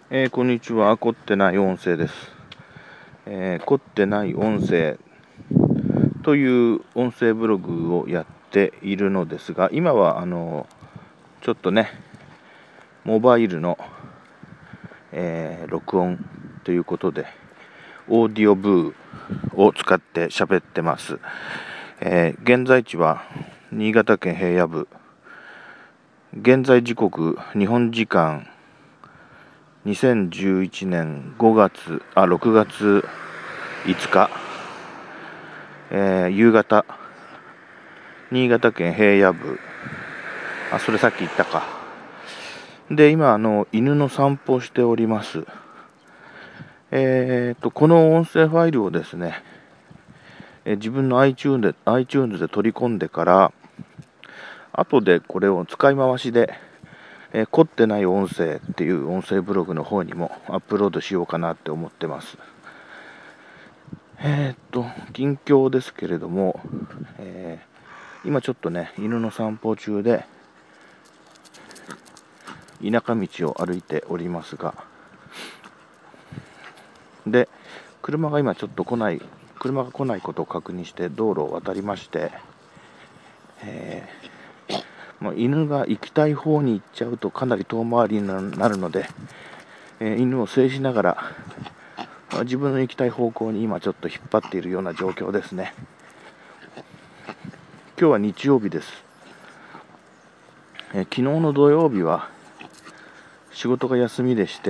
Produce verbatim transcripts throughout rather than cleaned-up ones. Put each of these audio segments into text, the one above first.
えーこんにちは。凝ってない音声です。えー凝ってない音声という音声ブログをやっているのですが、今はあのちょっとね、モバイルの、えー録音ということで、オーディオブーを使って喋ってます。えー現在地は新潟県平野部。現在時刻、日本時間にせんじゅういちねんごがつ、あ、ろくがついつか、えー夕方、新潟県平野部、あ、それさっき言ったか。で、今、あの、犬の散歩をしております。えーと、この音声ファイルをですね、えー自分の iTunes で、iTunes で取り込んでから、後でこれを使い回しで、えー凝ってない音声っていう音声ブログの方にもアップロードしようかなって思ってます。えーっと、近況ですけれども、えー今ちょっとね、犬の散歩中で、田舎道を歩いておりますが、で、車が今ちょっと来ない、車が来ないことを確認して道路を渡りまして、えーまあ、犬が行きたい方に行っちゃうとかなり遠回りになるので、えー犬を制しながら、まあ、自分の行きたい方向に今ちょっと引っ張っているような状況ですね。今日は日曜日です。えー昨日の土曜日は仕事が休みでして、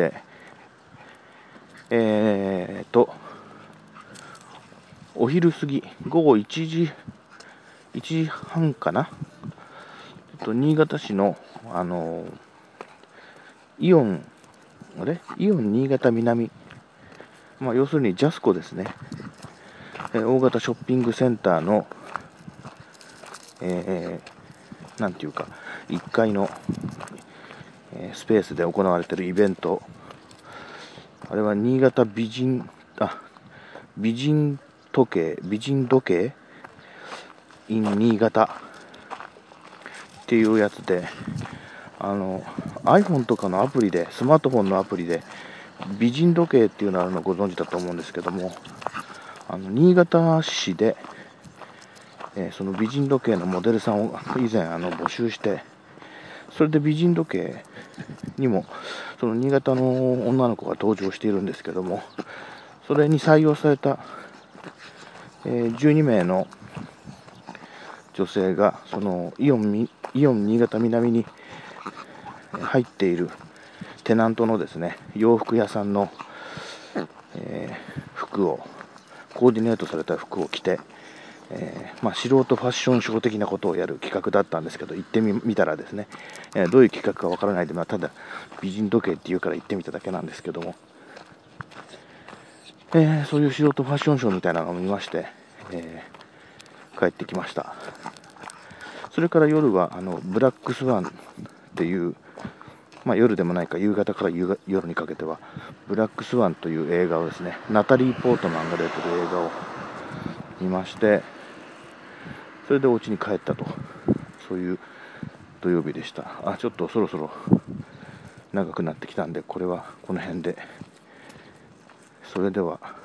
えーと、お昼過ぎ、午後いちじ、いちじはんかな、えっと、新潟市の、あのイオン、あれイオン新潟南、まあ、要するにジャスコですね、えー大型ショッピングセンターの、えーなんていうか、いっかいの、えースペースで行われているイベント、あれは新潟美人、あ、美人時計、美人時計 in 新潟っていうやつで、あの iPhone とかのアプリで、スマートフォンのアプリで美人時計っていうのあるのご存知だと思うんですけども、あの新潟市で、えーその美人時計のモデルさんを以前あの募集して、それで美人時計にもその新潟の女の子が登場しているんですけども、それに採用された、えーじゅうにめいの女性がそのイオンイオン新潟南に入っているテナントのですね、洋服屋さんの、えー服をコーディネートされた服を着て、えーまあ、素人ファッションショー的なことをやる企画だったんですけど、行ってみ見たらですね、えーどういう企画かわからないで、まあ、ただ美人時計っていうから行ってみただけなんですけども、えーそういう素人ファッションショーみたいなのを見まして、えー帰ってきました。それから夜はあのブラックスワンっていう、まあ、夜でもないか夕方から夕夜にかけてはブラックスワンという映画をですね、ナタリー・ポートマンが出てる映画を見まして、それでお家に帰ったと、そういう土曜日でした。あ、ちょっとそろそろ長くなってきたんで、これはこの辺で。それでは。